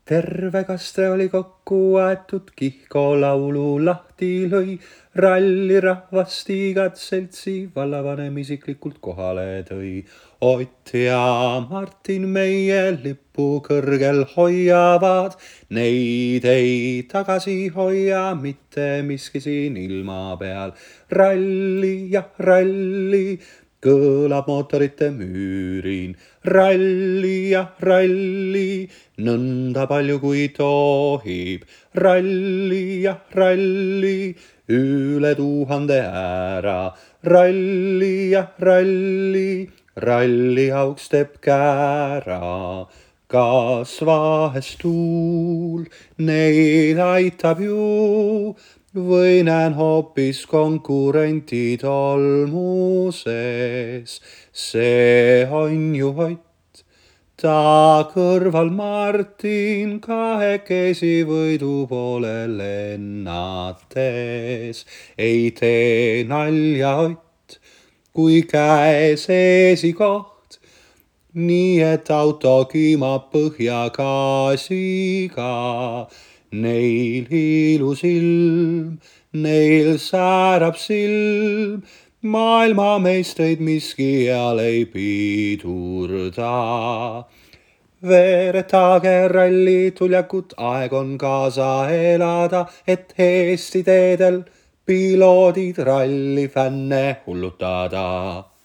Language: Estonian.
Terve kaste oli kokku aetud, Kihko laulu lahti lõi. Rallirahvast igat seltsi vallavanem isiklikult kohale tõi. Ott ja Martin meie lippu kõrgel hoiavad, neid ei tagasi hoia mitte miski siin ilma peal. Ralli ja ralli, kõlab mootorite müürin. Ralli ja ralli, nõnda palju kui tohib. Ralli ja ralli, üle 1000 ära. Ralli ja ralli, ralliauks teeb kära. Kas vahest tuul neid aitab ju, või näen hoopis konkurenti tolmuses? See on ju Ott, ta kõrval Martin, kahekesi võidu poole lennates. Ei tee nalja Ott, kui käes esikoht, nii et auto kiimab põhjagaasiga. Neil ilus ilm, neil säärab silm, maailmameistreid miski eal ei pidurda. Veeretage rallituljakut, aeg on kaasa elada, et Eesti teedel piloodid rallifänne hullutada.